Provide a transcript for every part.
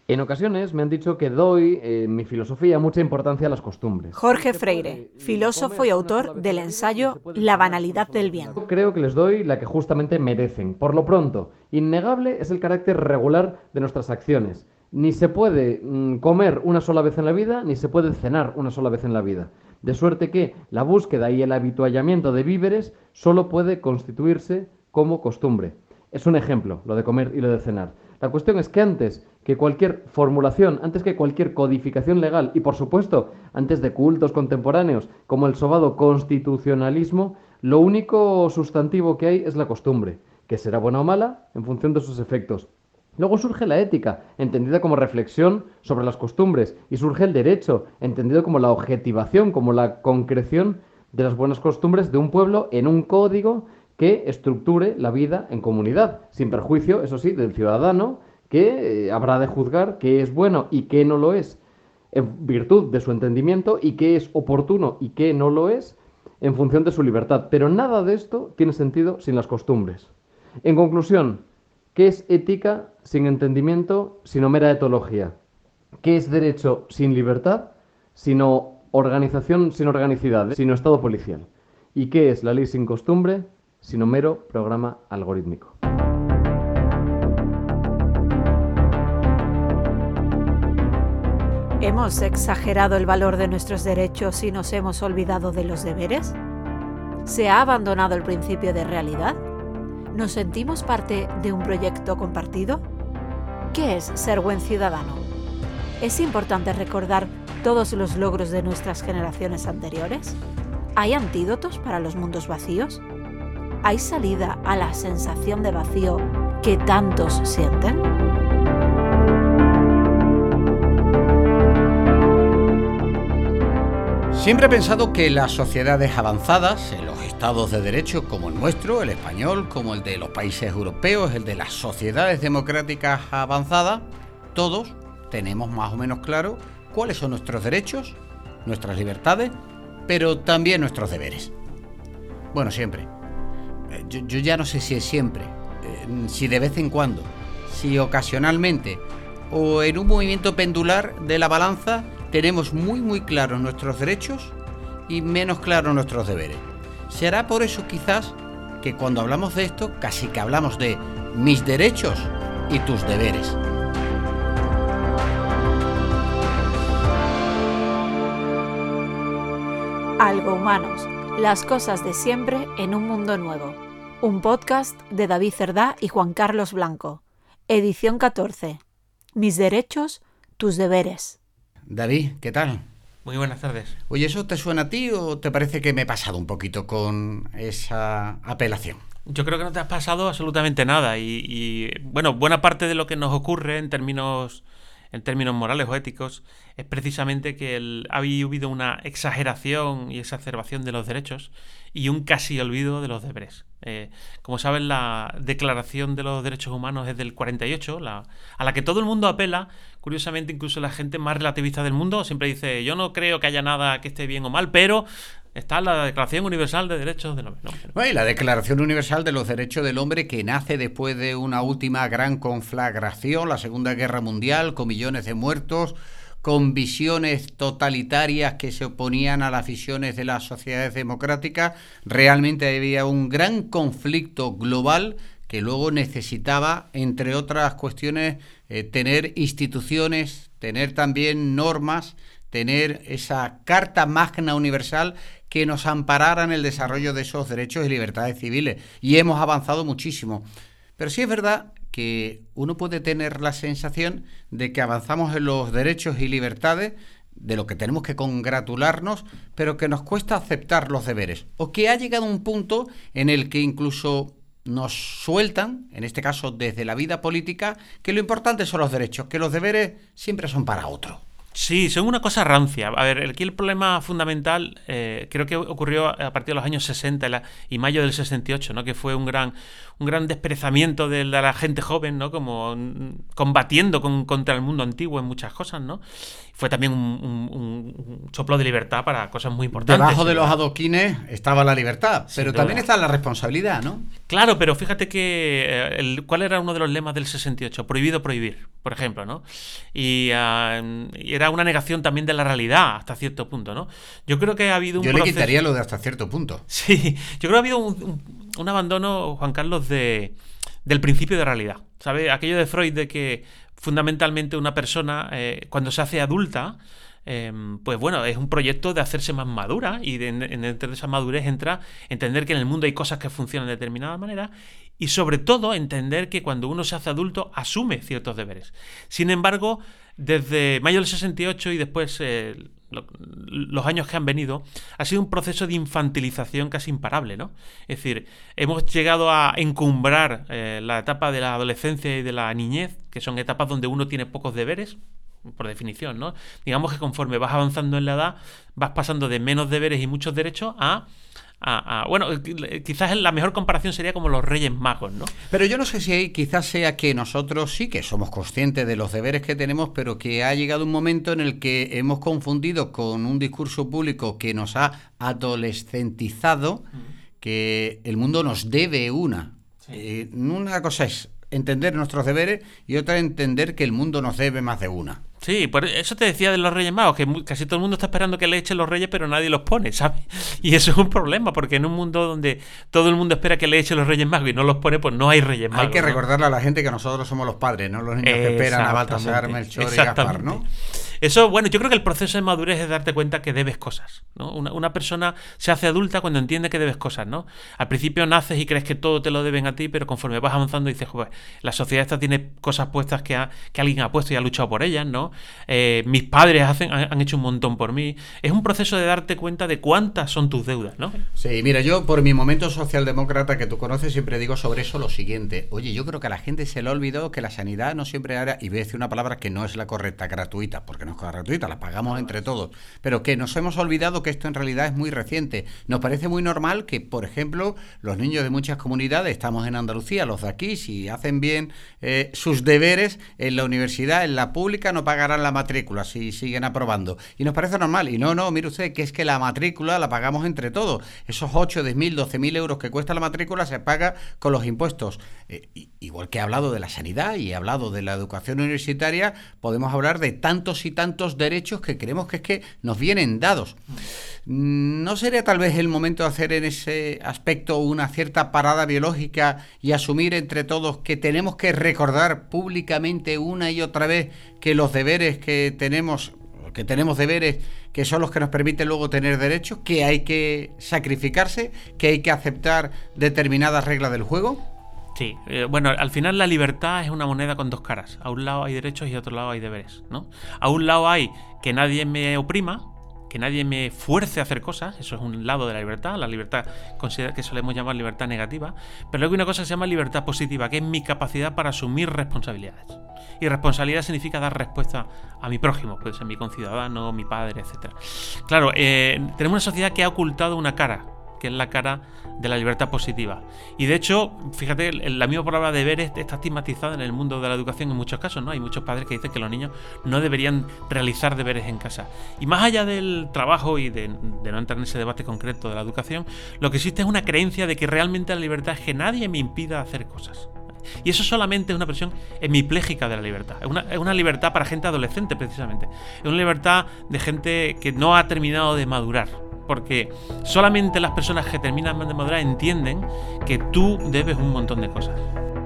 En ocasiones me han dicho que doy, en mi filosofía, mucha importancia a las costumbres. Jorge Freire, filósofo y autor del ensayo La banalidad del bien. Yo creo que les doy la que justamente merecen. Por lo pronto, innegable es el carácter regular de nuestras acciones. Ni se puede comer una sola vez en la vida, ni se puede cenar una sola vez en la vida. De suerte que la búsqueda y el habituallamiento de víveres solo puede constituirse como costumbre. Es un ejemplo, lo de comer y lo de cenar. La cuestión es que antes que cualquier formulación, antes que cualquier codificación legal y, por supuesto, antes de cultos contemporáneos como el sobado constitucionalismo, lo único sustantivo que hay es la costumbre, que será buena o mala en función de sus efectos. Luego surge la ética, entendida como reflexión sobre las costumbres, y surge el derecho, entendido como la objetivación, como la concreción de las buenas costumbres de un pueblo en un código que estructure la vida en comunidad, sin perjuicio, eso sí, del ciudadano, que habrá de juzgar qué es bueno y qué no lo es, en virtud de su entendimiento, y qué es oportuno y qué no lo es, en función de su libertad. Pero nada de esto tiene sentido sin las costumbres. En conclusión, ¿qué es ética sin entendimiento, sino mera etología? ¿Qué es derecho sin libertad, sino organización sin organicidad, sino Estado policial? ¿Y qué es la ley sin costumbre, sino mero programa algorítmico? ¿Hemos exagerado el valor de nuestros derechos y nos hemos olvidado de los deberes? ¿Se ha abandonado el principio de realidad? ¿Nos sentimos parte de un proyecto compartido? ¿Qué es ser buen ciudadano? ¿Es importante recordar todos los logros de nuestras generaciones anteriores? ¿Hay antídotos para los mundos vacíos? ¿Hay salida a la sensación de vacío que tantos sienten? Siempre he pensado que las sociedades avanzadas, en los estados de derecho como el nuestro, el español, como el de los países europeos, el de las sociedades democráticas avanzadas, todos tenemos más o menos claro cuáles son nuestros derechos, nuestras libertades, pero también nuestros deberes. Bueno, siempre. Yo ya no sé si es siempre, si de vez en cuando, si ocasionalmente o en un movimiento pendular de la balanza tenemos muy claros nuestros derechos y menos claros nuestros deberes. Será por eso quizás que cuando hablamos de esto casi que hablamos de mis derechos y tus deberes. Algo Humanos, las cosas de siempre en un mundo nuevo. Un podcast de David Cerdá y Juan Carlos Blanco. Edición 14. Mis derechos, tus deberes. David, ¿qué tal? Muy buenas tardes. Oye, ¿eso te suena a ti o te parece que me he pasado un poquito con esa apelación? Yo creo que no te has pasado absolutamente nada y bueno, buena parte de lo que nos ocurre en términos morales o éticos es precisamente que ha habido una exageración y exacerbación de los derechos y un casi olvido de los deberes. Como saben, la Declaración de los Derechos Humanos es del 48, a la que todo el mundo apela. Curiosamente, incluso la gente más relativista del mundo siempre dice: yo no creo que haya nada que esté bien o mal, pero está la Declaración Universal de Derechos del Hombre. Bueno, y la Declaración Universal de los Derechos del Hombre, que nace después de una última gran conflagración, la Segunda Guerra Mundial, con millones de muertos, con visiones totalitarias que se oponían a las visiones de las sociedades democráticas. Realmente había un gran conflicto global que luego necesitaba, entre otras cuestiones, tener instituciones, tener también normas, tener esa Carta Magna Universal que nos amparara en el desarrollo de esos derechos y libertades civiles. Y hemos avanzado muchísimo. Pero sí es verdad que uno puede tener la sensación de que avanzamos en los derechos y libertades, de lo que tenemos que congratularnos, pero que nos cuesta aceptar los deberes. O que ha llegado un punto en el que incluso nos sueltan, en este caso desde la vida política, que lo importante son los derechos, que los deberes siempre son para otro. Sí, son una cosa rancia. A ver, aquí el problema fundamental creo que ocurrió a partir de los años 60 y mayo del 68, ¿no? Que fue un gran desperezamiento de la gente joven, ¿no? Como combatiendo contra el mundo antiguo en muchas cosas, ¿no? Fue también un soplo de libertad para cosas muy importantes. Debajo de los adoquines estaba la libertad, pero también está la responsabilidad, ¿no? Claro, pero fíjate que ¿cuál era uno de los lemas del 68? Prohibido prohibir. por ejemplo, ¿no? Y era una negación también de la realidad hasta cierto punto, ¿no? Yo creo que ha habido un Yo le quitaría lo de hasta cierto punto. Sí, yo creo que ha habido un abandono, Juan Carlos, del principio de realidad, ¿sabes? Aquello de Freud de que fundamentalmente una persona, cuando se hace adulta, pues bueno, es un proyecto de hacerse más madura, y dentro de esa madurez entra entender que en el mundo hay cosas que funcionan de determinada manera, y sobre todo entender que cuando uno se hace adulto asume ciertos deberes. Sin embargo, desde mayo del 68 y después los años que han venido, ha sido un proceso de infantilización casi imparable, ¿no? Es decir, hemos llegado a encumbrar la etapa de la adolescencia y de la niñez, que son etapas donde uno tiene pocos deberes, por definición, ¿no? Digamos que conforme vas avanzando en la edad, vas pasando de menos deberes y muchos derechos a bueno, quizás la mejor comparación sería como los Reyes Magos, ¿no? Pero yo no sé si quizás sea que nosotros sí que somos conscientes de los deberes que tenemos, pero que ha llegado un momento en el que hemos confundido con un discurso público que nos ha adolescentizado, que el mundo nos debe una. Sí. Una cosa es entender nuestros deberes y otra entender que el mundo nos debe más de una. Sí, por eso te decía de los Reyes Magos, que casi todo el mundo está esperando que le echen los Reyes, pero nadie los pone, ¿sabes? Y eso es un problema, porque en un mundo donde todo el mundo espera que le echen los Reyes Magos y no los pone, pues no hay Reyes Magos. Hay que recordarle a la gente que nosotros somos los padres, no los niños que esperan a Baltasar, Melchor y Gaspar, ¿no? Eso, bueno, yo creo que el proceso de madurez es darte cuenta que debes cosas, ¿no? Una persona se hace adulta cuando entiende que debes cosas, ¿no? Al principio naces y crees que todo te lo deben a ti, pero conforme vas avanzando dices, joder, la sociedad esta tiene cosas puestas que alguien ha puesto y ha luchado por ellas, ¿no? Mis padres han hecho un montón por mí. Es un proceso de darte cuenta de cuántas son tus deudas, ¿no? Sí, mira, yo por mi momento socialdemócrata que tú conoces siempre digo sobre eso lo siguiente. Oye, yo creo que a la gente se le ha olvidado que la sanidad no siempre era, y voy a decir una palabra que no es la correcta, gratuita, porque no es gratuita, la pagamos entre todos, pero que nos hemos olvidado que esto en realidad es muy reciente. Nos parece muy normal que, por ejemplo, los niños de muchas comunidades, estamos en Andalucía, los de aquí, si hacen bien sus deberes en la universidad, en la pública, no pagarán la matrícula si siguen aprobando. Y nos parece normal. Y no, mire usted, que es que la matrícula la pagamos entre todos. Esos 8, 10.000, 12.000 euros que cuesta la matrícula se paga con los impuestos. Igual que he hablado de la sanidad y he hablado de la educación universitaria, podemos hablar de tantos y tantos derechos que creemos que es que nos vienen dados. ¿No sería tal vez el momento de hacer en ese aspecto una cierta parada biológica y asumir entre todos que tenemos que recordar públicamente una y otra vez que los deberes que tenemos deberes que son los que nos permiten luego tener derechos, que hay que sacrificarse, que hay que aceptar determinadas reglas del juego? Sí, bueno, al final la libertad es una moneda con dos caras. A un lado hay derechos y a otro lado hay deberes, ¿no? A un lado hay que nadie me oprima, que nadie me fuerce a hacer cosas, eso es un lado de la libertad que solemos llamar libertad negativa, pero luego hay una cosa que se llama libertad positiva, que es mi capacidad para asumir responsabilidades. Y responsabilidad significa dar respuesta a mi prójimo, puede ser mi conciudadano, mi padre, etc. Claro, tenemos una sociedad que ha ocultado una cara, que es la cara de la libertad positiva. Y de hecho, fíjate, la misma palabra deberes está estigmatizada en el mundo de la educación en muchos casos, ¿no? Hay muchos padres que dicen que los niños no deberían realizar deberes en casa. Y más allá del trabajo y de no entrar en ese debate concreto de la educación, lo que existe es una creencia de que realmente la libertad es que nadie me impida hacer cosas. Y eso solamente es una versión hemipléjica de la libertad. Es una libertad para gente adolescente, precisamente. Es una libertad de gente que no ha terminado de madurar. Porque solamente las personas que terminan de madurar entienden que tú debes un montón de cosas.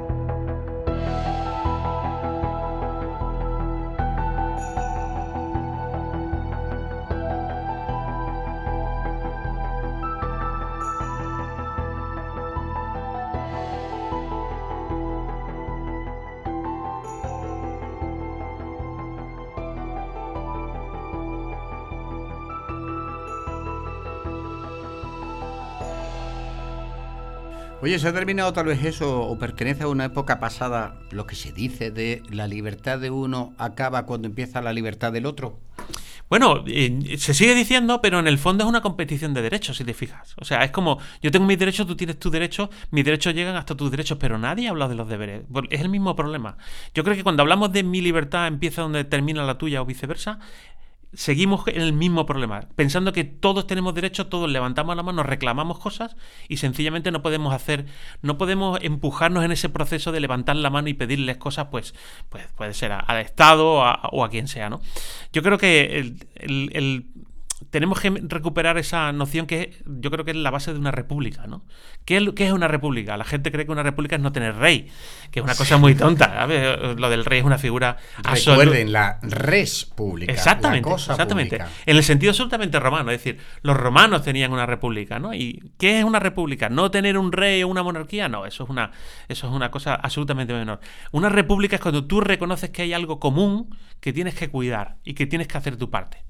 Oye, ¿se ha terminado tal vez eso o pertenece a una época pasada lo que se dice de la libertad de uno acaba cuando empieza la libertad del otro? Bueno, se sigue diciendo, pero en el fondo es una competición de derechos, si te fijas. O sea, es como, yo tengo mis derechos, tú tienes tus derechos, mis derechos llegan hasta tus derechos, pero nadie ha hablado de los deberes. Es el mismo problema. Yo creo que cuando hablamos de mi libertad empieza donde termina la tuya o viceversa, seguimos en el mismo problema, pensando que todos tenemos derecho, todos levantamos la mano, reclamamos cosas y sencillamente no podemos empujarnos en ese proceso de levantar la mano y pedirles cosas, pues puede ser al Estado o a quien sea, ¿no? Yo creo que tenemos que recuperar esa noción que yo creo que es la base de una república, ¿no? ¿Qué es una república? La gente cree que una república es no tener rey, que es una cosa muy tonta, ¿sabes? Lo del rey es una figura absoluta. Recuerden, la res pública, exactamente, la cosa exactamente. pública. En el sentido absolutamente romano, es decir, los romanos tenían una república, ¿no? ¿Y qué es una república? ¿No tener un rey o una monarquía? No, eso es una cosa absolutamente menor. Una república es cuando tú reconoces que hay algo común que tienes que cuidar y que tienes que hacer tu parte.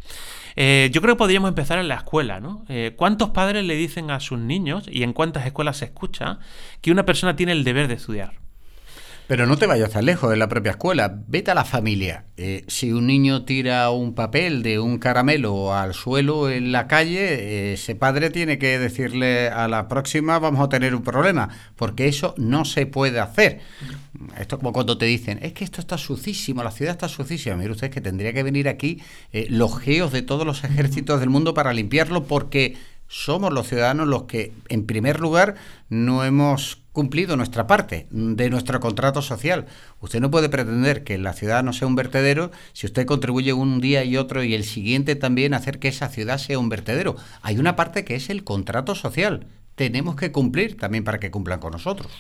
Yo creo que podríamos empezar en la escuela, ¿no? ¿Cuántos padres le dicen a sus niños, y en cuántas escuelas se escucha, que una persona tiene el deber de estudiar? Pero no te vayas tan lejos de la propia escuela, vete a la familia. Si un niño tira un papel de un caramelo al suelo en la calle, ese padre tiene que decirle a la próxima vamos a tener un problema, porque eso no se puede hacer. Esto es como cuando te dicen, es que esto está sucísimo, la ciudad está sucísima. Mire usted que tendría que venir aquí los geos de todos los ejércitos del mundo para limpiarlo, porque somos los ciudadanos los que, en primer lugar, no hemos cumplido nuestra parte de nuestro contrato social. Usted no puede pretender que la ciudad no sea un vertedero si usted contribuye un día y otro y el siguiente también a hacer que esa ciudad sea un vertedero. Hay una parte que es el contrato social. Tenemos que cumplir también para que cumplan con nosotros.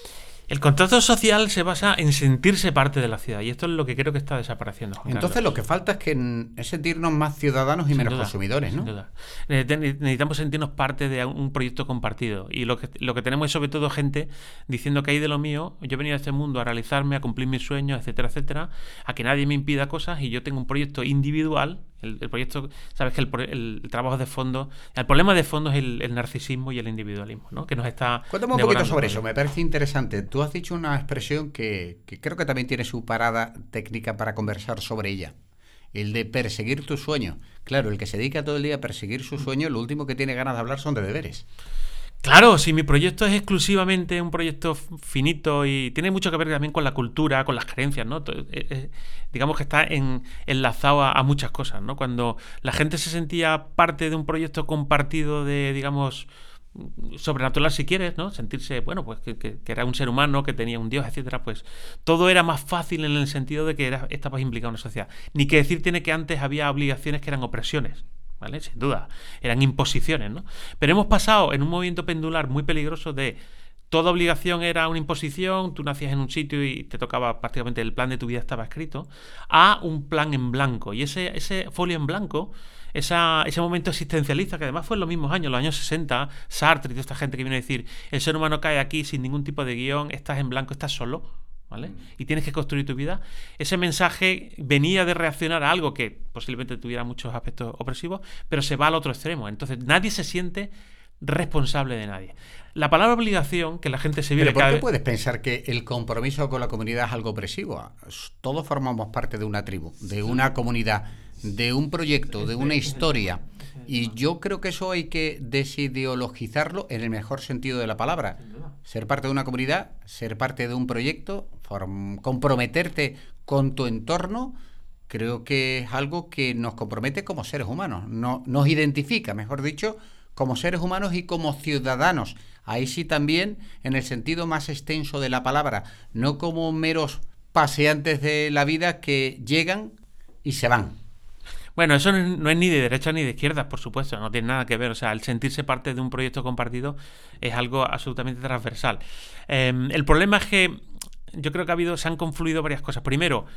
El contrato social se basa en sentirse parte de la ciudad, y esto es lo que creo que está desapareciendo, Juan Entonces Carlos. Lo que falta es sentirnos más ciudadanos y Sin menos duda, consumidores, ¿no? sin duda. Necesitamos sentirnos parte de un proyecto compartido, y lo que tenemos es sobre todo gente diciendo que hay de lo mío, yo he venido a este mundo a realizarme, a cumplir mis sueños, etcétera, etcétera, a que nadie me impida cosas, y yo tengo un proyecto individual. El proyecto, sabes que el trabajo de fondo, el problema de fondo es el narcisismo y el individualismo, ¿no? Que nos está Cuéntame un poquito devorando sobre todo. eso, me parece interesante. Tú has dicho una expresión que creo que también tiene su parada técnica para conversar sobre ella. El de perseguir tu sueño. Claro, el que se dedica todo el día a perseguir su sueño, lo último que tiene ganas de hablar son de deberes. Claro, si mi proyecto es exclusivamente un proyecto finito y tiene mucho que ver también con la cultura, con las creencias, ¿no? Digamos que está enlazado a muchas cosas, ¿no? Cuando la gente se sentía parte de un proyecto compartido de, digamos, sobrenatural si quieres, ¿no? Sentirse, bueno, pues que era un ser humano, que tenía un dios, etcétera, pues todo era más fácil en el sentido de que estabas implicado en una sociedad. Ni que decir tiene que antes había obligaciones que eran opresiones, ¿vale? Sin duda, eran imposiciones, ¿no? Pero hemos pasado en un movimiento pendular muy peligroso de toda obligación era una imposición, tú nacías en un sitio y te tocaba prácticamente el plan de tu vida estaba escrito, a un plan en blanco. Y ese folio en blanco, ese momento existencialista, que además fue en los mismos años, los años 60, Sartre y toda esta gente que viene a decir, el ser humano cae aquí sin ningún tipo de guión, estás en blanco, estás solo, ¿vale? Y tienes que construir tu vida. Ese mensaje venía de reaccionar a algo que posiblemente tuviera muchos aspectos opresivos, pero se va al otro extremo. Entonces nadie se siente responsable de nadie. La palabra obligación, que la gente se vive ¿Pero por cada qué vez... puedes pensar que el compromiso con la comunidad es algo opresivo? Todos formamos parte de una tribu, de una comunidad, de un proyecto, de una historia. Y yo creo que eso hay que desideologizarlo en el mejor sentido de la palabra. Ser parte de una comunidad, ser parte de un proyecto, comprometerte con tu entorno, creo que es algo que nos compromete como seres humanos. Nos identifica, mejor dicho, como seres humanos y como ciudadanos. Ahí sí también en el sentido más extenso de la palabra, no como meros paseantes de la vida que llegan y se van. Bueno, eso no es ni de derecha ni de izquierda, por supuesto, no tiene nada que ver. O sea, el sentirse parte de un proyecto compartido es algo absolutamente transversal. El problema es que yo creo que se han confluido varias cosas. Primero,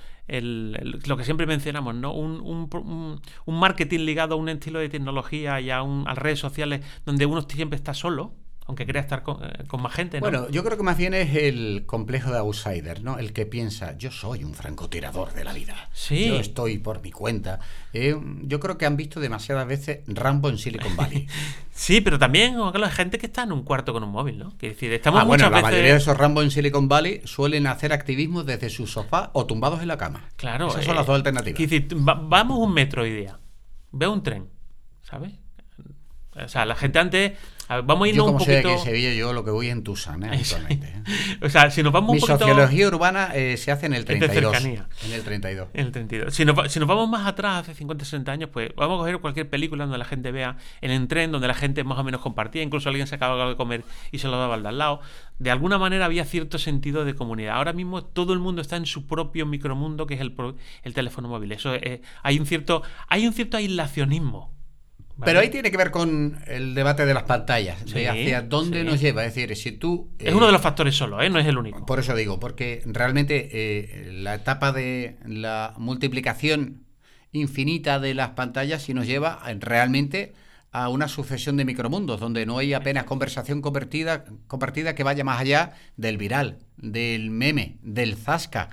lo que siempre mencionamos, ¿no? Un marketing ligado a un estilo de tecnología y a redes sociales donde uno siempre está solo, aunque crea estar con más gente, ¿no? Bueno, yo creo que más bien es el complejo de outsider, ¿no? El que piensa, yo soy un francotirador de la vida. Sí. Yo estoy por mi cuenta. Yo creo que han visto demasiadas veces Rambo en Silicon Valley. Sí, pero también hay gente que está en un cuarto con un móvil, ¿no? Que decir, estamos bueno, muchas la veces... mayoría de esos Rambo en Silicon Valley suelen hacer activismo desde su sofá o tumbados en la cama. Claro. Esas son las dos alternativas. Decir, vamos un metro hoy día, veo un tren, ¿sabes? O sea, la gente antes... A ver, vamos a irnos Yo, como un soy de poquito... aquí de Sevilla, yo lo que voy en Tucson, actualmente. O sea, si nos vamos Mi un poquito... sociología urbana se hace en el Es de 32. cercanía. En el 32. En el 32. Si nos vamos más atrás, hace 50, 60 años, pues vamos a coger cualquier película donde la gente vea en el tren, donde la gente más o menos compartía, incluso alguien se acababa de comer y se lo daba al de al lado. De alguna manera había cierto sentido de comunidad. Ahora mismo todo el mundo está en su propio micromundo, que es el teléfono móvil. Eso hay un cierto aislacionismo. ¿Vale? Pero ahí tiene que ver con el debate de las pantallas, Sí, de hacia dónde sí. nos lleva. Es decir, si tú... Es uno de los factores solo, no es el único. Por eso digo, porque realmente la etapa de la multiplicación infinita de las pantallas sí nos lleva realmente a una sucesión de micromundos, donde no hay apenas conversación compartida que vaya más allá del viral, del meme, del zasca.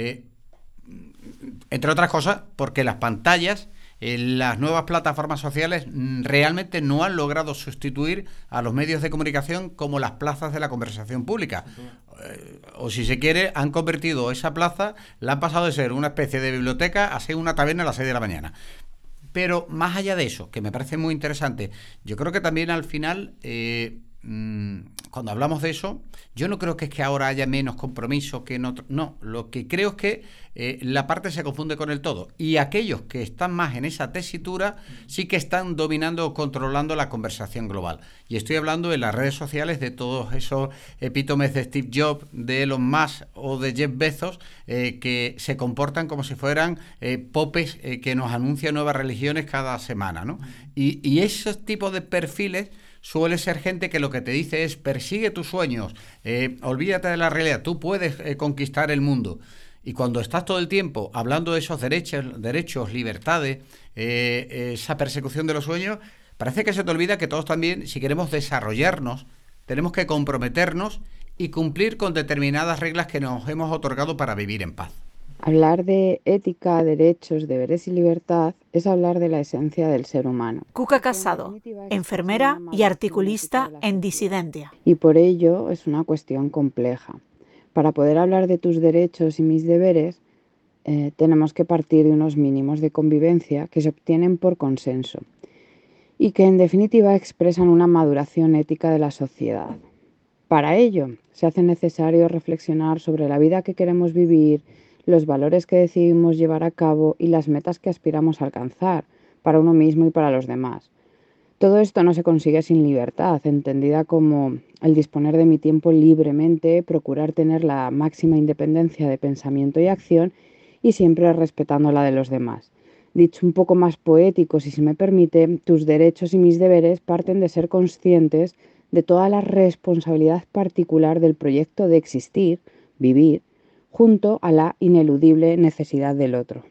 Entre otras cosas, porque las pantallas... las nuevas plataformas sociales realmente no han logrado sustituir a los medios de comunicación como las plazas de la conversación pública. O si se quiere, han convertido esa plaza, la han pasado de ser una especie de biblioteca a ser una taberna a las 6 de la mañana. Pero más allá de eso, que me parece muy interesante, yo creo que también al final... cuando hablamos de eso, yo no creo que es que ahora haya menos compromiso que en otro. No, lo que creo es que la parte se confunde con el todo. Y aquellos que están más en esa tesitura sí que están dominando o controlando la conversación global. Y estoy hablando en las redes sociales de todos esos epítomes de Steve Jobs, de Elon Musk o de Jeff Bezos, que se comportan como si fueran popes que nos anuncian nuevas religiones cada semana, ¿no? Y esos tipos de perfiles suele ser gente que lo que te dice es persigue tus sueños, olvídate de la realidad, tú puedes conquistar el mundo. Y cuando estás todo el tiempo hablando de esos derechos, libertades, esa persecución de los sueños, parece que se te olvida que todos también, si queremos desarrollarnos, tenemos que comprometernos y cumplir con determinadas reglas que nos hemos otorgado para vivir en paz. Hablar de ética, derechos, deberes y libertad es hablar de la esencia del ser humano. Cuca Casado, enfermera y articulista en Disidentia. Y por ello es una cuestión compleja. Para poder hablar de tus derechos y mis deberes, tenemos que partir de unos mínimos de convivencia que se obtienen por consenso y que en definitiva expresan una maduración ética de la sociedad. Para ello se hace necesario reflexionar sobre la vida que queremos vivir, los valores que decidimos llevar a cabo y las metas que aspiramos a alcanzar para uno mismo y para los demás. Todo esto no se consigue sin libertad, entendida como el disponer de mi tiempo libremente, procurar tener la máxima independencia de pensamiento y acción y siempre respetando la de los demás. Dicho un poco más poético, si se me permite, tus derechos y mis deberes parten de ser conscientes de toda la responsabilidad particular del proyecto de existir, vivir, junto a la ineludible necesidad del otro.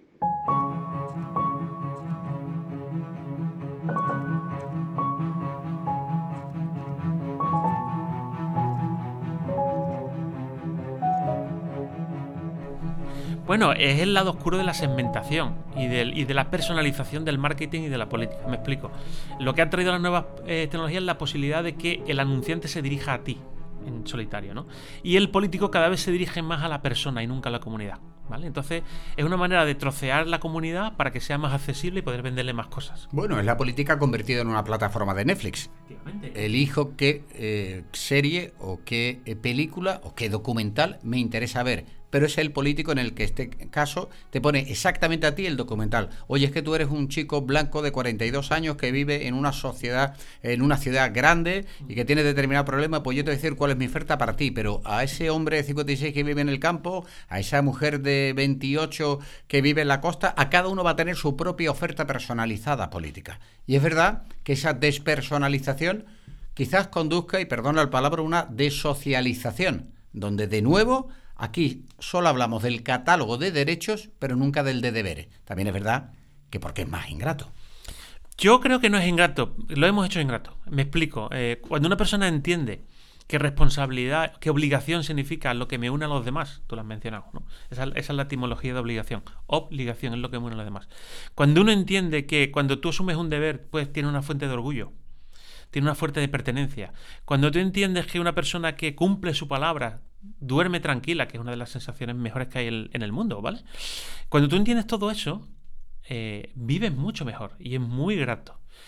Bueno, es el lado oscuro de la segmentación y de la personalización del marketing y de la política. Me explico. Lo que han traído las nuevas tecnologías es la posibilidad de que el anunciante se dirija a ti en solitario, ¿no? Y el político cada vez se dirige más a la persona y nunca a la comunidad, ¿vale? Entonces es una manera de trocear la comunidad para que sea más accesible y poder venderle más cosas. Bueno, es la política convertida en una plataforma de Netflix. Elijo qué serie o qué película o qué documental me interesa ver. Pero es el político en el que este caso te pone exactamente a ti el documental. Oye, es que tú eres un chico blanco de 42 años que vive en una sociedad, en una ciudad grande y que tiene determinado problema, pues yo te voy a decir cuál es mi oferta para ti. Pero a ese hombre de 56 que vive en el campo, a esa mujer de 28 que vive en la costa, a cada uno va a tener su propia oferta personalizada política. Y es verdad que esa despersonalización quizás conduzca, y perdona la palabra, una desocialización, donde de nuevo... Aquí solo hablamos del catálogo de derechos, pero nunca del de deberes. También es verdad que porque es más ingrato. Yo creo que no es ingrato, lo hemos hecho ingrato. Me explico. Cuando una persona entiende que responsabilidad, que obligación significa lo que me une a los demás, tú lo has mencionado, ¿no? Esa es la etimología de obligación. Obligación es lo que me une a los demás. Cuando uno entiende que cuando tú asumes un deber, pues tiene una fuente de orgullo, tiene una fuente de pertenencia. Cuando tú entiendes que una persona que cumple su palabra duerme tranquila, que es una de las sensaciones mejores que hay en el mundo, ¿vale? Cuando tú entiendes todo eso, vives mucho mejor y es muy grato.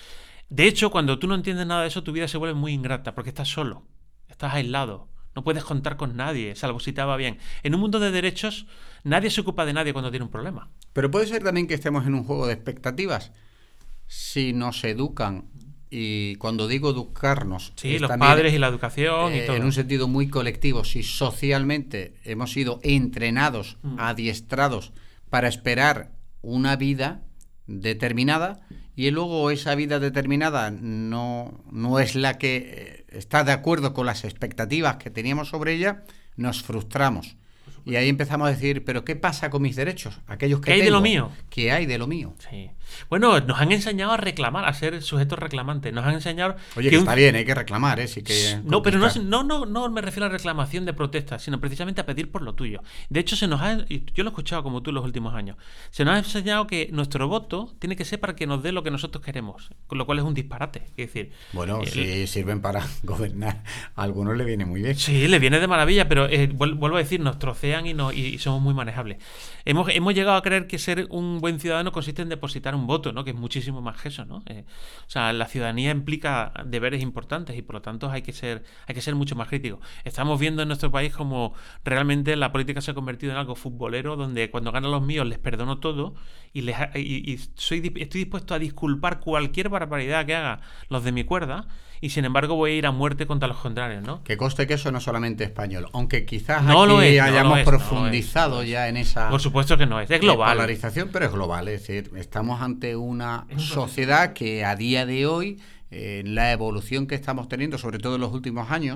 De hecho, cuando tú no entiendes nada de eso, tu vida se vuelve muy ingrata, porque estás solo, estás aislado, no puedes contar con nadie, salvo si te va bien. En un mundo de derechos, nadie se ocupa de nadie cuando tiene un problema. Pero puede ser también que estemos en un juego de expectativas. Si nos educan, y cuando digo educarnos, Sí, es los también, padres y la educación y todo. en un sentido muy colectivo, si socialmente hemos sido entrenados, adiestrados para esperar una vida determinada, y luego esa vida determinada no es la que está de acuerdo con las expectativas que teníamos sobre ella, nos frustramos. Y ahí empezamos a decir, ¿pero qué pasa con mis derechos? Aquellos que ¿Qué hay de tengo, lo mío? ¿Qué hay de lo mío? Sí. Bueno, nos han enseñado a reclamar, a ser sujetos reclamantes. Nos han enseñado... Oye, que está bien, hay que reclamar, sí que... No, pero no me refiero a reclamación de protesta, sino precisamente a pedir por lo tuyo. De hecho, yo lo he escuchado como tú los últimos años, se nos ha enseñado que nuestro voto tiene que ser para que nos dé lo que nosotros queremos, con lo cual es un disparate. Es decir, bueno, si sirven para gobernar, a algunos le viene muy bien. Sí, le viene de maravilla, pero vuelvo a decir, nos trocean y somos muy manejables. Hemos llegado a creer que ser un buen ciudadano consiste en depositar un voto, ¿no? Que es muchísimo más que eso, ¿no? O sea, la ciudadanía implica deberes importantes y por lo tanto hay que ser mucho más críticos. Estamos viendo en nuestro país como realmente la política se ha convertido en algo futbolero, donde cuando ganan los míos les perdono todo y estoy dispuesto a disculpar cualquier barbaridad que haga los de mi cuerda, y sin embargo voy a ir a muerte contra los contrarios, ¿no? Que conste que eso no es solamente español, aunque quizás no aquí hayamos profundizado no es. Ya en esa... Por supuesto que no es global. Polarización, pero es global, es decir, estamos ante una sociedad que a día de hoy, la evolución que estamos teniendo, sobre todo en los últimos años,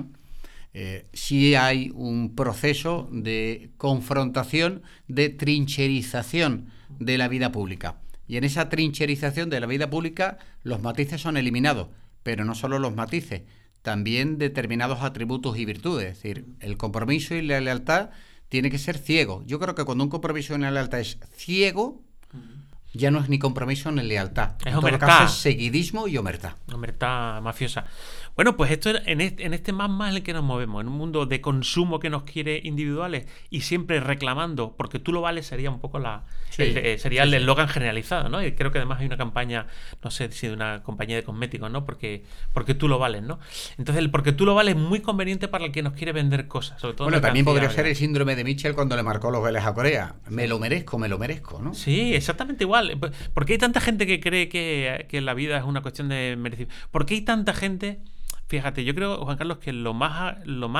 sí hay un proceso de confrontación, de trincherización de la vida pública. Y en esa trincherización de la vida pública los matices son eliminados. Pero no solo los matices, también determinados atributos y virtudes. Es decir, el compromiso y la lealtad tiene que ser ciego. Yo creo que cuando un compromiso y una lealtad es ciego, ya no es ni compromiso ni lealtad. Es en todo caso es seguidismo y omertad. Omertad mafiosa. Bueno, pues esto en este más en el que nos movemos, en un mundo de consumo que nos quiere individuales y siempre reclamando, porque tú lo vales, sería un poco el eslogan generalizado, ¿no? Y creo que además hay una campaña, no sé si de una compañía de cosméticos, ¿no? Porque tú lo vales, ¿no? Entonces el porque tú lo vales es muy conveniente para el que nos quiere vender cosas, sobre todo. Bueno, también podría ser el síndrome de Mitchell cuando le marcó los goles a Corea. Me lo merezco, ¿no? Sí, exactamente igual. ¿Por qué hay tanta gente que cree que la vida es una cuestión de merecimiento? ¿Por qué hay tanta gente? Fíjate, yo creo, Juan Carlos, que lo más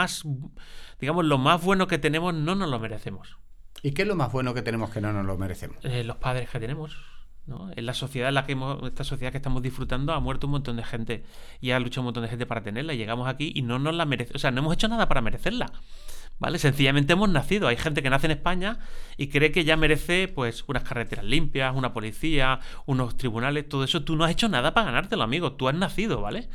bueno que tenemos no nos lo merecemos. ¿Y qué es lo más bueno que tenemos que no nos lo merecemos? Los padres que tenemos, ¿no? En la sociedad esta sociedad que estamos disfrutando ha muerto un montón de gente y ha luchado un montón de gente para tenerla. Y llegamos aquí y no nos la merecemos, o sea, no hemos hecho nada para merecerla, ¿vale? Sencillamente hemos nacido. Hay gente que nace en España y cree que ya merece, pues, unas carreteras limpias, una policía, unos tribunales, todo eso. Tú no has hecho nada para ganártelo, amigo. Tú has nacido, ¿vale?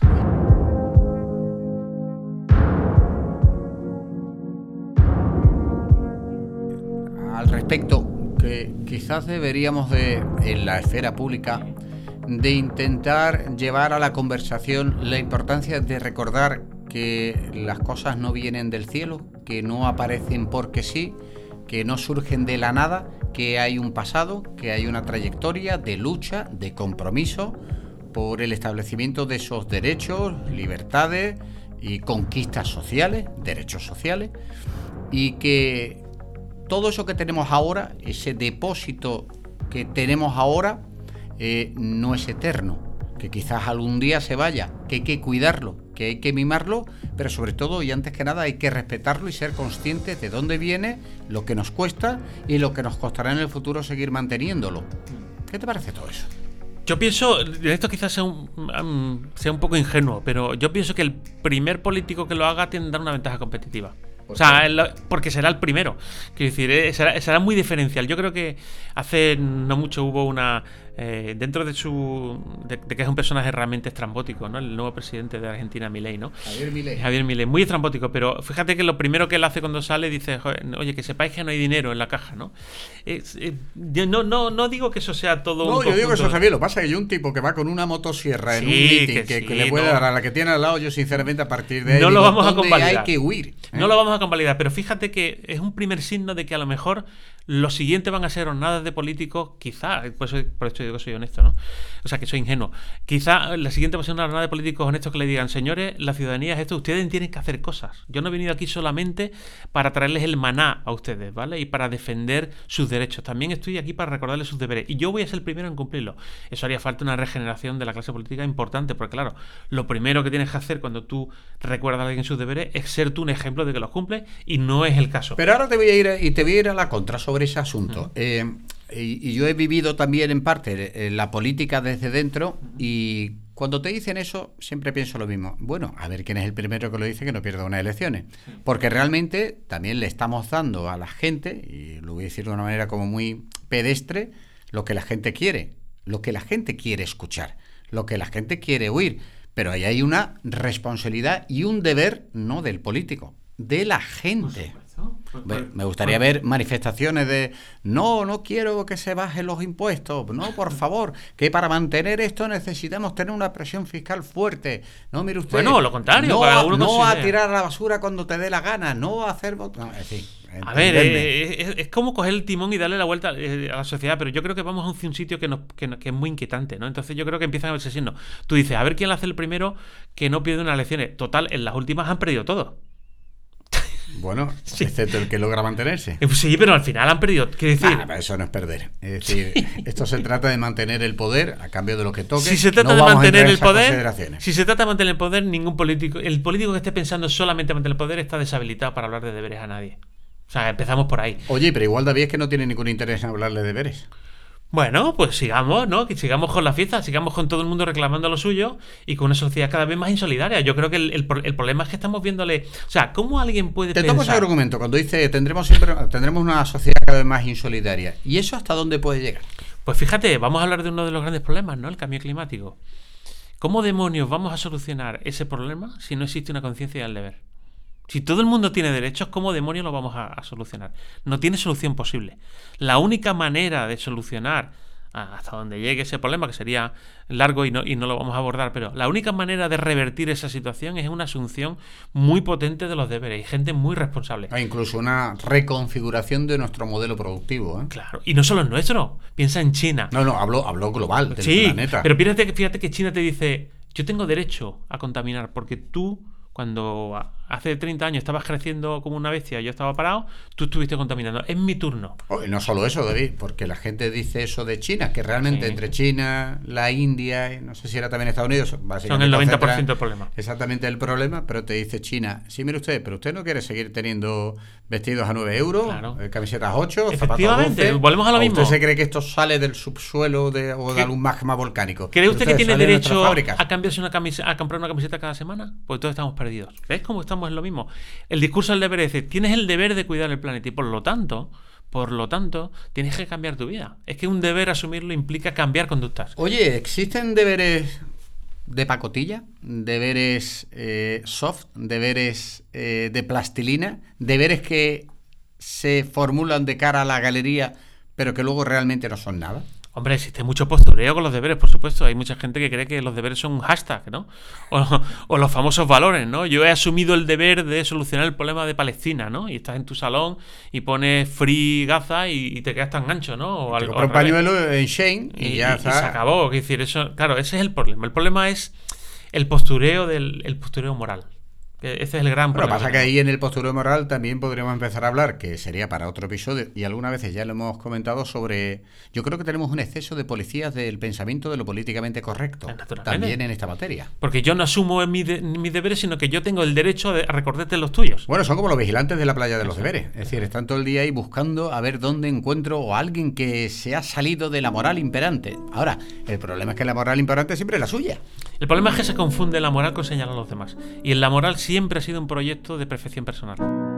Al respecto, que quizás deberíamos en la esfera pública, de intentar llevar a la conversación la importancia de recordar que las cosas no vienen del cielo, que no aparecen porque sí, que no surgen de la nada, que hay un pasado, que hay una trayectoria de lucha, de compromiso por el establecimiento de esos derechos, libertades y conquistas sociales, derechos sociales, y que todo eso que tenemos ahora, ese depósito que tenemos ahora, no es eterno, que quizás algún día se vaya, que hay que cuidarlo, que hay que mimarlo, pero sobre todo y antes que nada hay que respetarlo y ser conscientes de dónde viene, lo que nos cuesta y lo que nos costará en el futuro seguir manteniéndolo. ¿Qué te parece todo eso? Yo pienso, esto quizás sea un poco ingenuo, pero yo pienso que el primer político que lo haga tendrá una ventaja competitiva. O sea, porque será el primero. Quiero decir, será muy diferencial. Yo creo que hace no mucho hubo una... dentro de que es un personaje realmente estrambótico, ¿no? El nuevo presidente de Argentina, Milei, ¿no? Javier Milei, muy estrambótico, pero fíjate que lo primero que él hace cuando sale dice, oye, que sepáis que no hay dinero en la caja, ¿no? Yo no digo que eso sea todo un yo digo que eso está bien. Lo que pasa es que yo un tipo que va con una motosierra en un meeting que le puede dar a la que tiene al lado, yo sinceramente a partir de ahí no lo vamos a convalidar. Hay que huir. No lo vamos a convalidar, pero fíjate que es un primer signo de que a lo mejor Los siguientes van a ser jornadas de políticos, quizá, por eso digo que soy honesto, ¿no? O sea, que soy ingenuo. Quizá la siguiente va a ser una jornada de políticos honestos que le digan, señores, la ciudadanía es esto, ustedes tienen que hacer cosas. Yo no he venido aquí solamente para traerles el maná a ustedes, ¿vale? Y para defender sus derechos. También estoy aquí para recordarles sus deberes. Y yo voy a ser el primero en cumplirlo. Eso haría falta una regeneración de la clase política importante, porque claro, lo primero que tienes que hacer cuando tú recuerdas a alguien sus deberes es ser tú un ejemplo de que los cumple, y no es el caso. Pero ahora te voy a ir a la contra sobre ese asunto. Y yo he vivido también en parte la política desde dentro, y cuando te dicen eso siempre pienso lo mismo. Bueno, a ver quién es el primero que lo dice que no pierda unas elecciones. Porque realmente también le estamos dando a la gente, y lo voy a decir de una manera como muy pedestre, lo que la gente quiere, lo que la gente quiere escuchar, lo que la gente quiere oír. Pero ahí hay una responsabilidad y un deber, no del político, de la gente. Me gustaría ver manifestaciones de no quiero que se bajen los impuestos, no, por favor, que para mantener esto necesitamos tener una presión fiscal fuerte. No, mire usted, bueno, lo contrario, no a tirar a la basura cuando te dé la gana, no a hacer... No, sí, a ver, es como coger el timón y darle la vuelta a la sociedad, pero yo creo que vamos a un sitio que es muy inquietante, ¿no? Entonces yo creo que empiezan a verse signos. Tú dices, a ver quién le hace el primero que no pierde unas elecciones. Total, en las últimas han perdido todo. Bueno, sí. Excepto el que logra mantenerse. Sí, pero al final han perdido. Quiero decir, eso no es perder. Es decir, esto se trata de mantener el poder a cambio de lo que toque. Si se trata de mantener el poder, ningún político, el político que esté pensando solamente en mantener el poder está deshabilitado para hablar de deberes a nadie. O sea, empezamos por ahí. Oye, pero igual David es que no tiene ningún interés en hablarle de deberes. Bueno, pues sigamos, ¿no? Que sigamos con la fiesta, sigamos con todo el mundo reclamando lo suyo y con una sociedad cada vez más insolidaria. Yo creo que el problema es que estamos viéndole... O sea, ¿cómo alguien puede pensar...? Te tomo ese argumento cuando dice tendremos una sociedad cada vez más insolidaria. ¿Y eso hasta dónde puede llegar? Pues fíjate, vamos a hablar de uno de los grandes problemas, ¿no? El cambio climático. ¿Cómo demonios vamos a solucionar ese problema si no existe una conciencia del deber? Si todo el mundo tiene derechos, ¿cómo demonios lo vamos a solucionar? No tiene solución posible. La única manera de solucionar hasta donde llegue ese problema, que sería largo y no lo vamos a abordar, pero la única manera de revertir esa situación es una asunción muy potente de los deberes y gente muy responsable. Incluso una reconfiguración de nuestro modelo productivo. Claro, y no solo es nuestro, piensa en China. No, hablo global del planeta. Pero fíjate que China te dice, yo tengo derecho a contaminar porque tú, cuando hace 30 años estabas creciendo como una bestia y yo estaba parado, tú estuviste contaminando. Es mi turno. Y no solo eso, David, porque la gente dice eso de China, que realmente entre China, la India, no sé si era también Estados Unidos, son el 90% del problema. Exactamente el problema, pero te dice China, sí, mire usted, pero usted no quiere seguir teniendo vestidos a 9 euros, claro, camisetas 8, zapatos 12. Volvemos a lo mismo. ¿Usted se cree que esto sale del subsuelo o de algún magma volcánico? ¿Cree usted que tiene derecho a cambiarse a comprar una camiseta cada semana? Pues todos estamos perdidos. ¿Ves cómo estamos en lo mismo? El discurso del deber es decir, tienes el deber de cuidar el planeta y por lo tanto, tienes que cambiar tu vida. Es que un deber asumirlo implica cambiar conductas. Oye, ¿existen deberes de pacotilla? ¿Deberes soft? ¿Deberes de plastilina? ¿Deberes que se formulan de cara a la galería pero que luego realmente no son nada? Hombre, existe mucho postureo con los deberes, por supuesto. Hay mucha gente que cree que los deberes son un hashtag, ¿no? O los famosos valores, ¿no? Yo he asumido el deber de solucionar el problema de Palestina, ¿no? Y estás en tu salón y pones Free Gaza y te quedas tan ancho, ¿no? O te compras un pañuelo en Shane y ya está. Y se acabó. Es decir, eso, claro, ese es el problema. El problema es el postureo moral. Ese es el gran problema. Pero pasa que ahí en el postureo moral también podríamos empezar a hablar, que sería para otro episodio, y algunas veces ya lo hemos comentado sobre... Yo creo que tenemos un exceso de policías del pensamiento de lo políticamente correcto, también en esta materia. Porque yo no asumo mis deberes, sino que yo tengo el derecho a recordarte los tuyos. Bueno, son como los vigilantes de la playa de los deberes. Es decir, están todo el día ahí buscando a ver dónde encuentro a alguien que se ha salido de la moral imperante. Ahora, el problema es que la moral imperante siempre es la suya. El problema es que se confunde la moral con señalar a los demás. Y en la moral siempre ha sido un proyecto de perfección personal.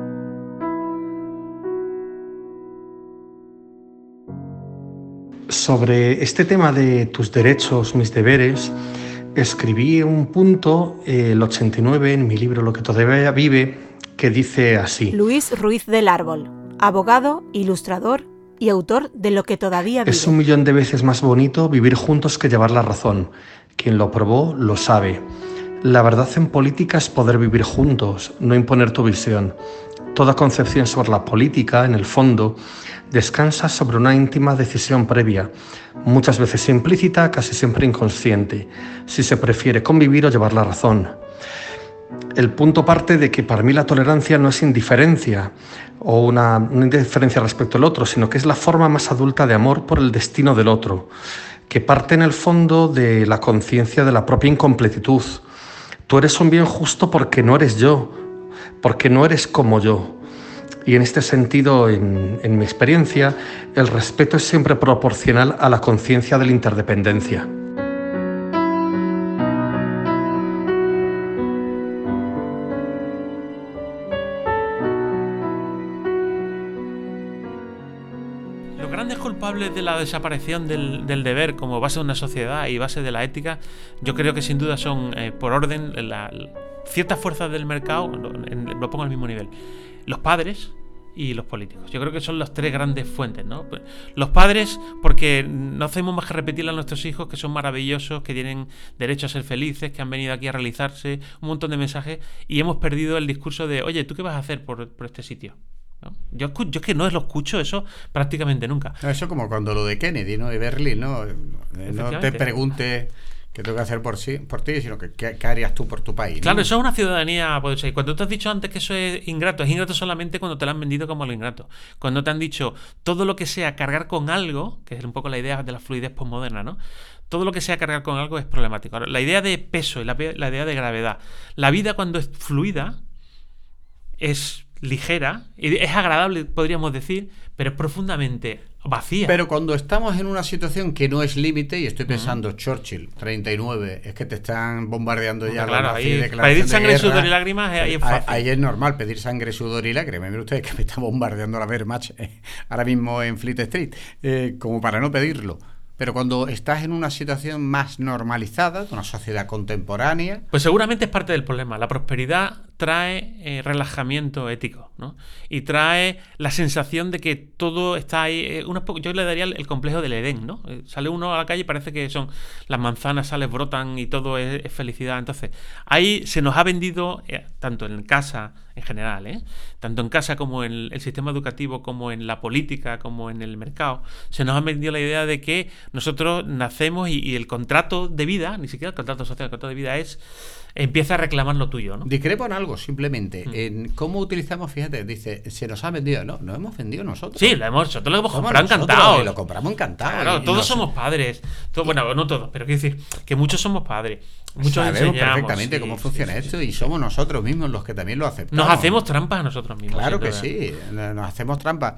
Sobre este tema de tus derechos, mis deberes, escribí un punto, el 89, en mi libro Lo que todavía vive, que dice así. Luis Ruiz del Árbol, abogado, ilustrador y autor de Lo que todavía vive. Es 1.000.000 de veces más bonito vivir juntos que llevar la razón. Quien lo probó lo sabe. La verdad en política es poder vivir juntos, no imponer tu visión. Toda concepción sobre la política, en el fondo, descansa sobre una íntima decisión previa, muchas veces implícita, casi siempre inconsciente, si se prefiere convivir o llevar la razón. El punto parte de que para mí la tolerancia no es indiferencia o una indiferencia respecto al otro, sino que es la forma más adulta de amor por el destino del otro, que parte en el fondo de la conciencia de la propia incompletitud. Tú eres un bien justo porque no eres yo, porque no eres como yo. Y en este sentido, en mi experiencia, el respeto es siempre proporcional a la conciencia de la interdependencia. Los grandes culpables de la desaparición del deber como base de una sociedad y base de la ética, yo creo que sin duda son, por orden, ciertas fuerzas del mercado, lo pongo al mismo nivel. Los padres y los políticos. Yo creo que son las tres grandes fuentes, ¿no? Los padres, porque no hacemos más que repetirle a nuestros hijos que son maravillosos, que tienen derecho a ser felices, que han venido aquí a realizarse, un montón de mensajes, y hemos perdido el discurso de, oye, ¿tú qué vas a hacer por este sitio? ¿No? Yo es que no lo escucho eso prácticamente nunca. No, eso como cuando lo de Kennedy, ¿no? De Berlín, ¿no? No te preguntes qué tengo que hacer por ti, sino que qué harías tú por tu país, ¿no? Claro, eso es una ciudadanía, puede ser. Cuando te has dicho antes que eso es ingrato solamente cuando te lo han vendido como lo ingrato. Cuando te han dicho todo lo que sea cargar con algo, que es un poco la idea de la fluidez posmoderna, ¿no? Todo lo que sea cargar con algo es problemático. Ahora, la idea de peso y la idea de gravedad. La vida cuando es fluida es ligera, es agradable, podríamos decir, pero es profundamente vacía. Pero cuando estamos en una situación que no es límite, y estoy pensando, Churchill, 39, es que te están bombardeando ya. Claro, ahí, pedir sangre, sudor y lágrimas, ahí es fácil. Ahí es normal pedir sangre, sudor y lágrimas. Mire usted que me está bombardeando la Wehrmacht ahora mismo en Fleet Street, como para no pedirlo. Pero cuando estás en una situación más normalizada, de una sociedad contemporánea... Pues seguramente es parte del problema. La prosperidad trae relajamiento ético, ¿no? Y trae la sensación de que todo está ahí... yo le daría el complejo del Edén, ¿no? Sale uno a la calle y parece que son las manzanas, brotan y todo es felicidad. Entonces, ahí se nos ha vendido, tanto en casa en general, tanto en casa como en el sistema educativo, como en la política, como en el mercado, se nos ha vendido la idea de que nosotros nacemos y el contrato de vida, ni siquiera el contrato social, el contrato de vida empieza a reclamar lo tuyo, ¿no? Discrepo en algo, simplemente. En cómo utilizamos, fíjate, dice, se nos ha vendido. No, nos hemos vendido nosotros. Sí, nosotros lo hemos comprado encantados. Y lo compramos encantados. Claro, todos somos padres. Bueno, no todos, pero quiero decir que muchos somos padres. Muchos sabemos perfectamente cómo funciona esto y somos nosotros mismos los que también lo aceptamos. Nos hacemos trampas a nosotros mismos. Claro que sí, nos hacemos trampas.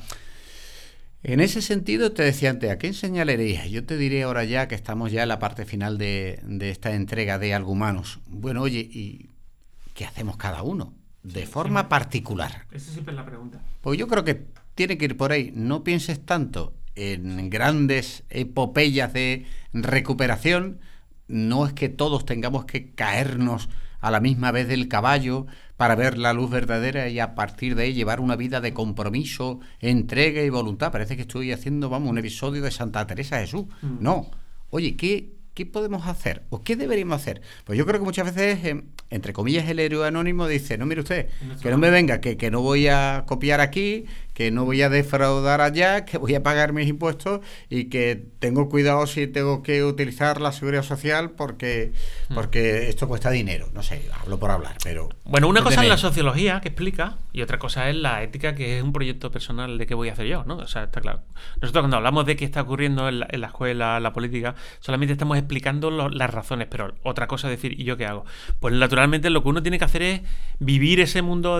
En ese sentido, te decía antes, ¿a qué señalarías? Yo te diré ahora ya que estamos ya en la parte final de esta entrega de Algo Humanos. Bueno, oye, ¿y qué hacemos cada uno? De forma particular. Esa siempre es la pregunta. Pues yo creo que tiene que ir por ahí. No pienses tanto en grandes epopeyas de recuperación. No es que todos tengamos que caernos a la misma vez del caballo para ver la luz verdadera y a partir de ahí llevar una vida de compromiso, entrega y voluntad. Parece que estoy haciendo, un episodio de Santa Teresa de Jesús. No. Oye, ¿qué podemos hacer? ¿O qué deberíamos hacer? Pues yo creo que muchas veces, entre comillas, el héroe anónimo dice, no, mire usted, que no me venga, que no voy a copiar aquí, que no voy a defraudar allá, que voy a pagar mis impuestos y que tengo cuidado si tengo que utilizar la seguridad social porque esto cuesta dinero. No sé, hablo por hablar, pero... Bueno, una cosa es la sociología, que explica, y otra cosa es la ética, que es un proyecto personal de qué voy a hacer yo, ¿no? O sea, está claro. Nosotros cuando hablamos de qué está ocurriendo en la escuela, en la política, solamente estamos explicando las razones, pero otra cosa es decir, ¿y yo qué hago? Pues naturalmente lo que uno tiene que hacer es vivir ese mundo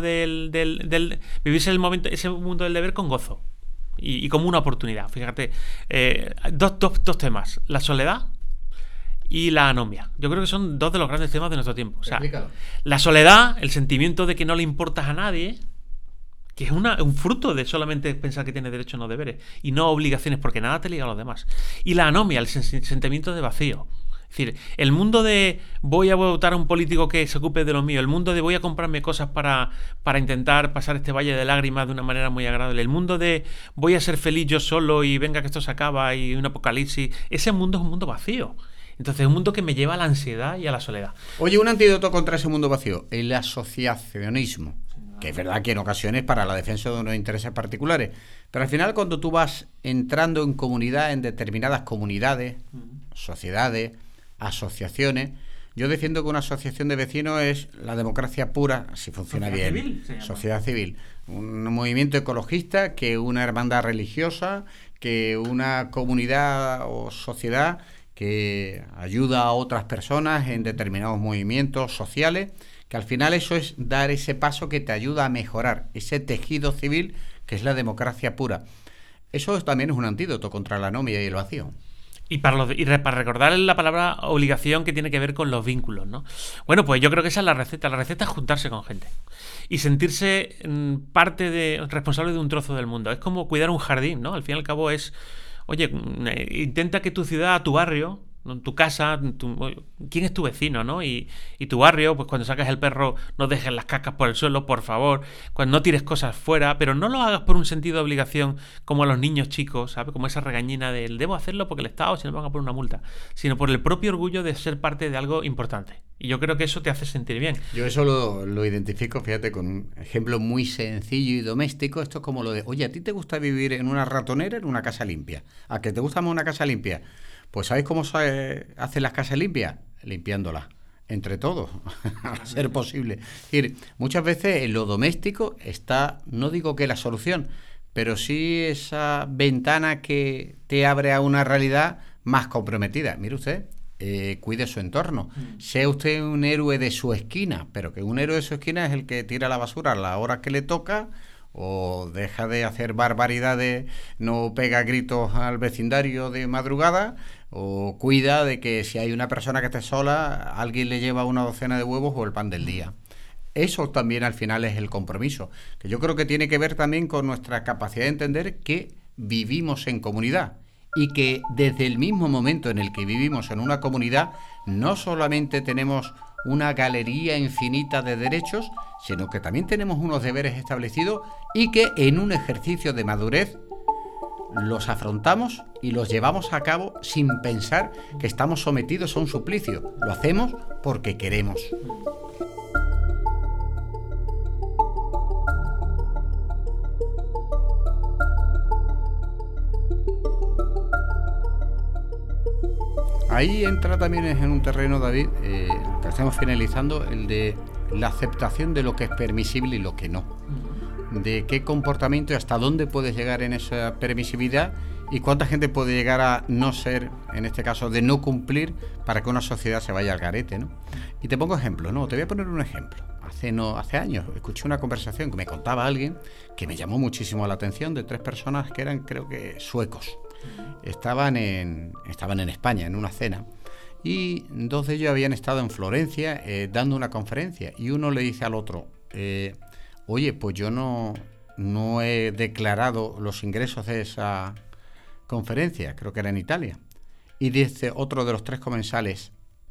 vivirse el momento, ese mundo del deber con gozo y como una oportunidad. Fíjate, dos temas: la soledad y la anomia. Yo creo que son dos de los grandes temas de nuestro tiempo. O sea, la soledad, el sentimiento de que no le importas a nadie, que es un fruto de solamente pensar que tienes derechos, no deberes, y no obligaciones, porque nada te liga a los demás. Y la anomia, el sentimiento de vacío. Es decir, el mundo de voy a votar a un político que se ocupe de lo mío, el mundo de voy a comprarme cosas para intentar pasar este valle de lágrimas de una manera muy agradable, el mundo de voy a ser feliz yo solo y venga que esto se acaba y un apocalipsis, ese mundo es un mundo vacío. Entonces es un mundo que me lleva a la ansiedad y a la soledad. Oye, un antídoto contra ese mundo vacío, el asociacionismo. que es verdad que en ocasiones para la defensa de unos intereses particulares, pero al final cuando tú vas entrando en comunidad, en determinadas comunidades, sociedades, asociaciones, yo defiendo que una asociación de vecinos es la democracia pura, si funciona Sociedad bien. civil, se llama. Sociedad civil. Un movimiento ecologista, que una hermandad religiosa, que una comunidad o sociedad que ayuda a otras personas en determinados movimientos sociales, que al final eso es dar ese paso que te ayuda a mejorar ese tejido civil que es la democracia pura. Eso también es un antídoto contra la anomia y el vacío. Y para recordar la palabra obligación, que tiene que ver con los vínculos, ¿no? Bueno, pues yo creo que esa es la receta. La receta es juntarse con gente y sentirse responsable de un trozo del mundo. Es como cuidar un jardín, ¿no? Al fin y al cabo es, oye, intenta que tu ciudad, tu barrio, tu casa, quién es tu vecino, ¿no? Y tu barrio, pues cuando sacas el perro no dejes las cacas por el suelo, por favor, cuando no tires cosas fuera, pero no lo hagas por un sentido de obligación como a los niños chicos, ¿sabes? Como esa regañina del debo hacerlo porque el Estado se nos van a poner una multa, sino por el propio orgullo de ser parte de algo importante. Y yo creo que eso te hace sentir bien. Yo eso lo identifico, fíjate, con un ejemplo muy sencillo y doméstico. Esto es como lo de, oye, ¿a ti te gusta vivir en una ratonera o en una casa limpia? ¿A que te gusta más una casa limpia? Pues ¿sabéis cómo se hacen las casas limpias? Limpiándolas, entre todos, a ser posible. Es decir, muchas veces en lo doméstico está, no digo que la solución, pero sí esa ventana que te abre a una realidad más comprometida. Mire usted, cuide su entorno. Sea usted un héroe de su esquina, pero que un héroe de su esquina es el que tira la basura a la hora que le toca, o deja de hacer barbaridades, no pega gritos al vecindario de madrugada, o cuida de que si hay una persona que esté sola, alguien le lleva una docena de huevos o el pan del día. Eso también al final es el compromiso, que yo creo que tiene que ver también con nuestra capacidad de entender que vivimos en comunidad y que desde el mismo momento en el que vivimos en una comunidad no solamente tenemos una galería infinita de derechos, sino que también tenemos unos deberes establecidos y que en un ejercicio de madurez los afrontamos y los llevamos a cabo sin pensar que estamos sometidos a un suplicio. Lo hacemos porque queremos. Ahí entra también en un terreno, David, que estamos finalizando, el de la aceptación de lo que es permisible y lo que no. De qué comportamiento y hasta dónde puedes llegar en esa permisividad y cuánta gente puede llegar a no ser, en este caso, de no cumplir para que una sociedad se vaya al garete, ¿no? Y te pongo ejemplos, ¿no? Te voy a poner un ejemplo. Hace años escuché una conversación que me contaba alguien que me llamó muchísimo la atención, de 3 personas que eran, creo que, suecos. Estaban en España, en una cena, y 2 de ellos habían estado en Florencia dando una conferencia, y uno le dice al otro, oye, pues yo no he declarado los ingresos de esa conferencia, creo que era en Italia. Y dice otro de los 3 comensales,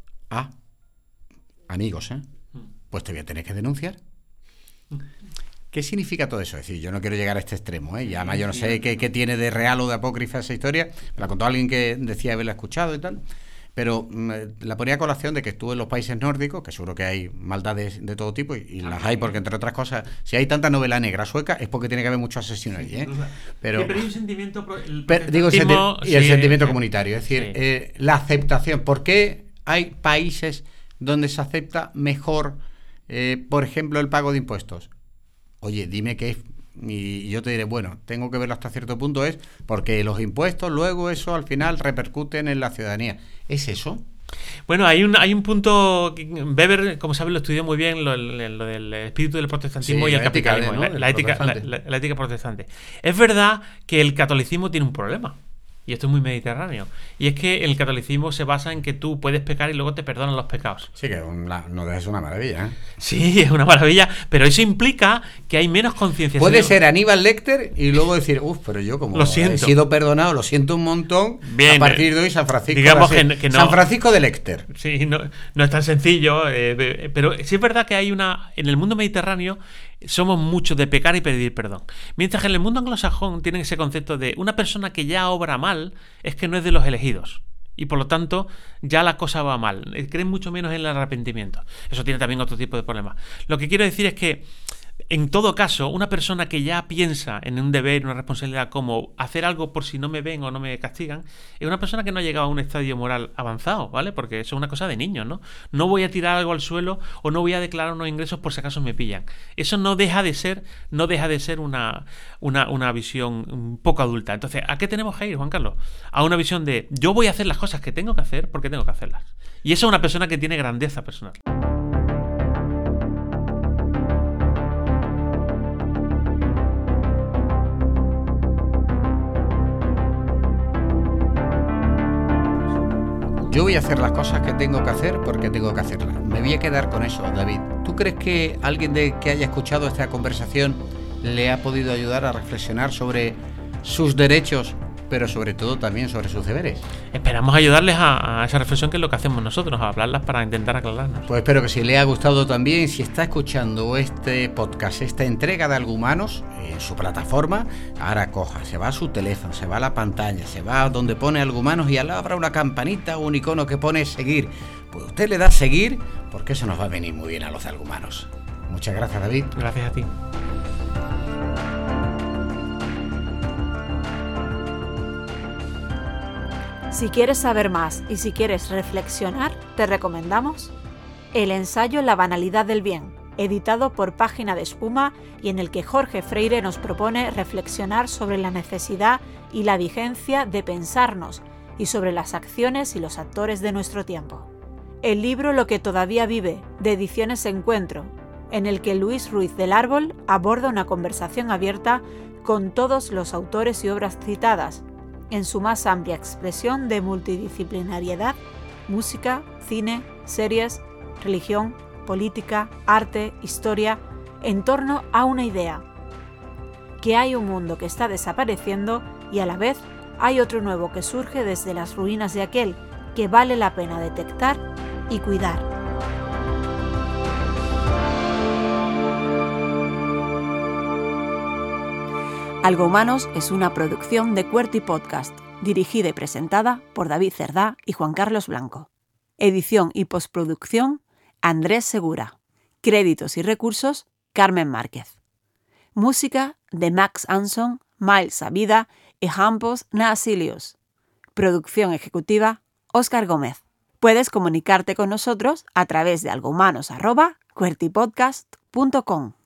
amigos, pues te voy a tener que denunciar. ¿Qué significa todo eso? Es decir, yo no quiero llegar a este extremo, y además yo no sé qué tiene de real o de apócrifa esa historia. Me la contó alguien que decía haberla escuchado y tal, pero la ponía a colación de que estuvo en los países nórdicos, que seguro que hay maldades de todo tipo, y las hay porque, entre otras cosas, si hay tanta novela negra sueca es porque tiene que haber muchos asesinos allí, ¿eh? Pero hay un sentimiento el sentimiento comunitario, es decir, la aceptación. ¿Por qué hay países donde se acepta mejor, por ejemplo, el pago de impuestos? Oye, dime qué es, y yo te diré, bueno, tengo que verlo hasta cierto punto, es porque los impuestos, luego eso al final repercuten en la ciudadanía. ¿Es eso? Bueno, hay un punto, Weber, como sabes, lo estudió muy bien, lo del espíritu del protestantismo, sí, y el capitalismo, ¿no? la ética protestante. Es verdad que el catolicismo tiene un problema. Y esto es muy mediterráneo. Y es que el catolicismo se basa en que tú puedes pecar y luego te perdonan los pecados. Sí, que no es una maravilla, ¿eh? Sí, es una maravilla, pero eso implica que hay menos concienciación. Puede ser Aníbal Lecter y luego decir, pero yo como he sido perdonado, lo siento un montón. Bien, a partir de hoy San Francisco, digamos que no, San Francisco de Lecter. Sí, no es tan sencillo, pero sí es verdad que hay en el mundo mediterráneo somos muchos de pecar y pedir perdón. Mientras que en el mundo anglosajón tienen ese concepto de una persona que ya obra mal es que no es de los elegidos. Y por lo tanto, ya la cosa va mal. Creen mucho menos en el arrepentimiento. Eso tiene también otro tipo de problemas. Lo que quiero decir es que En todo caso, una persona que ya piensa en un deber, una responsabilidad como hacer algo por si no me ven o no me castigan, es una persona que no ha llegado a un estadio moral avanzado, ¿vale? Porque eso es una cosa de niños, ¿no? No voy a tirar algo al suelo o no voy a declarar unos ingresos por si acaso me pillan. Eso no deja de ser una visión un poco adulta. Entonces, ¿a qué tenemos que ir, Juan Carlos? A una visión de yo voy a hacer las cosas que tengo que hacer porque tengo que hacerlas. Y eso es una persona que tiene grandeza personal. Yo voy a hacer las cosas que tengo que hacer porque tengo que hacerlas. Me voy a quedar con eso, David. ¿Tú crees que alguien que haya escuchado esta conversación le ha podido ayudar a reflexionar sobre sus derechos, pero sobre todo también sobre sus deberes? Esperamos ayudarles a esa reflexión, que es lo que hacemos nosotros, a hablarlas para intentar aclararnos. Pues espero que si le ha gustado también, si está escuchando este podcast, esta entrega de Algo Humanos en su plataforma, ahora coja, se va a su teléfono, se va a la pantalla, se va a donde pone Algo Humanos y al lado habrá una campanita o un icono que pone seguir. Pues usted le da seguir porque eso nos va a venir muy bien a los de Algo Humanos. Muchas gracias, David. Gracias a ti. Si quieres saber más y si quieres reflexionar, te recomendamos el ensayo La banalidad del bien, editado por Página de Espuma y en el que Jorge Freire nos propone reflexionar sobre la necesidad y la vigencia de pensarnos y sobre las acciones y los actores de nuestro tiempo. El libro Lo que todavía vive, de Ediciones Encuentro, en el que Luis Ruiz del Árbol aborda una conversación abierta con todos los autores y obras citadas, en su más amplia expresión de multidisciplinariedad, música, cine, series, religión, política, arte, historia, en torno a una idea: que hay un mundo que está desapareciendo y a la vez hay otro nuevo que surge desde las ruinas de aquel, que vale la pena detectar y cuidar. Algo Humanos es una producción de QWERTY Podcast, dirigida y presentada por David Cerdá y Juan Carlos Blanco. Edición y postproducción, Andrés Segura. Créditos y recursos, Carmen Márquez. Música de Max Anson, Miles Abida y Hampos Naasilius. Producción ejecutiva, Óscar Gómez. Puedes comunicarte con nosotros a través de algohumanos@qwertypodcast.com.